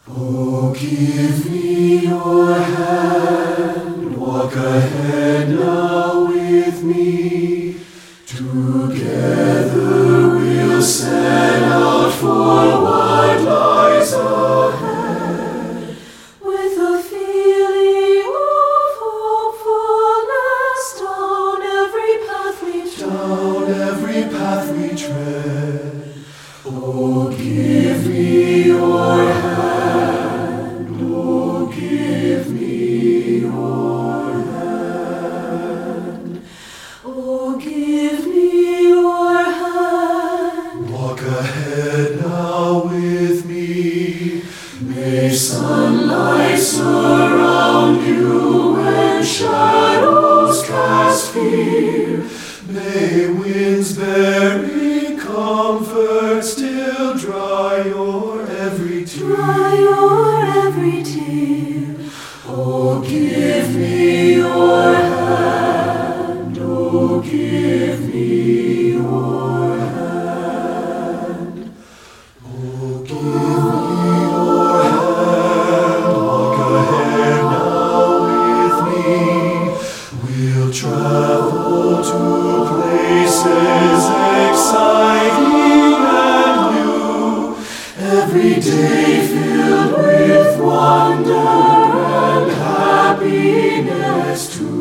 Oh, give me your hand, walk ahead now with me. Together we'll set out for what lies ahead. With a feeling of hopefulness, down every path we tread. Oh, give me your hand, oh, give me your hand. Oh, give me your hand. Walk ahead now with me. May sunlight surround you and shadows cast fear. May winds bearing comfort still dry your every tear. Dry your every tear. Oh, give me your hand, oh, give me your hand. Oh, give me your hand, walk ahead now with me. We'll travel to places exciting and new, every day filled with wonder and happiness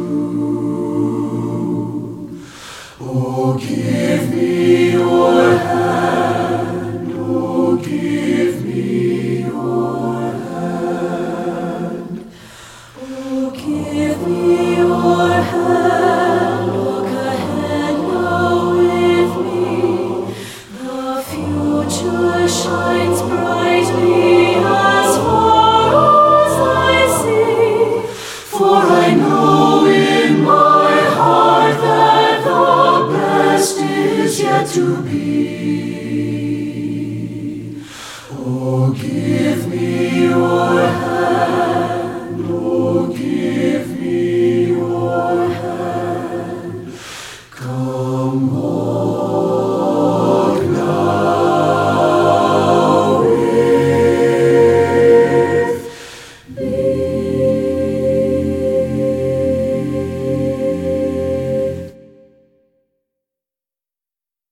too. Oh, give me your hand, oh, give me your hand. Oh, give me your hand. Walk ahead now with me. The future shines brightly as far as I see. For I know in my heart that the best is yet to be. Oh, give me your hand.